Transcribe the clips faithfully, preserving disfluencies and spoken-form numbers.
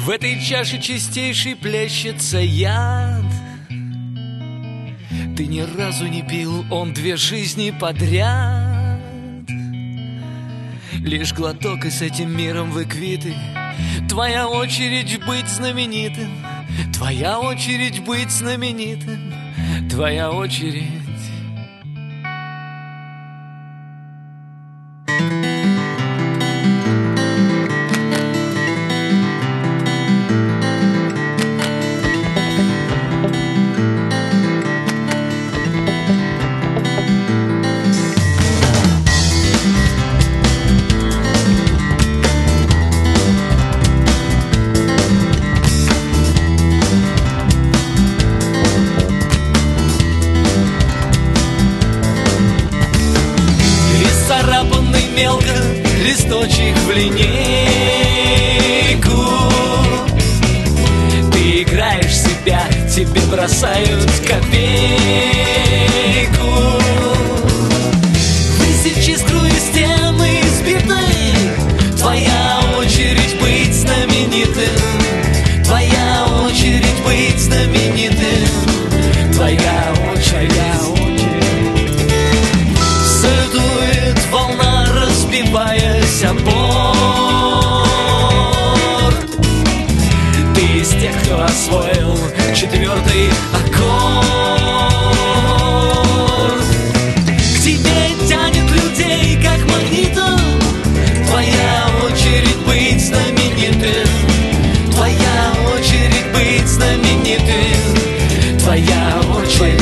В этой чаше чистейшей плещется яд. Ты ни разу не пил, он две жизни подряд. Лишь глоток, и с этим миром вы квиты. Твоя очередь быть знаменитым. Твоя очередь быть знаменитым. Твоя очередь. Мелко листочек в линейку. Ты играешь себя, тебе бросают копейку. Высечь искру из стены избитой. Твоя очередь быть знаменитым. Твоя очередь быть знаменитым. Твоя очередь. Салютует волна, разбиваясь о борт. Ты из тех, кто освоил четвертый аккорд. К тебе тянет людей, как магнитом. Твоя очередь быть знаменитым. Твоя очередь быть знаменитым. Твоя очередь.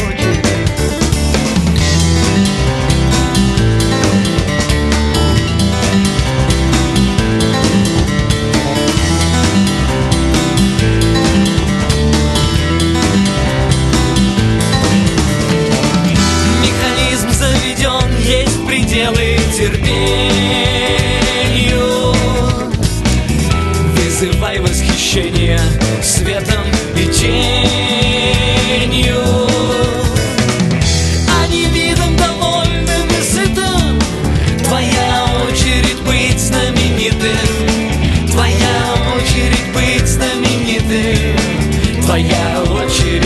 Пределы терпению. Вызывай восхищение светом и тенью. А не видом довольным и сытым. Твоя очередь быть знаменитым. Твоя очередь быть знаменитым. Твоя очередь.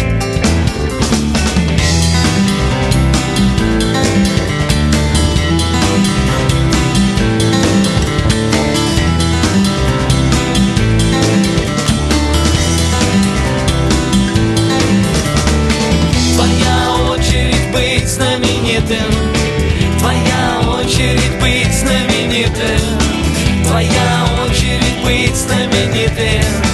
Знаменитым. Твоя очередь быть знаменитым. Твоя очередь быть знаменитым.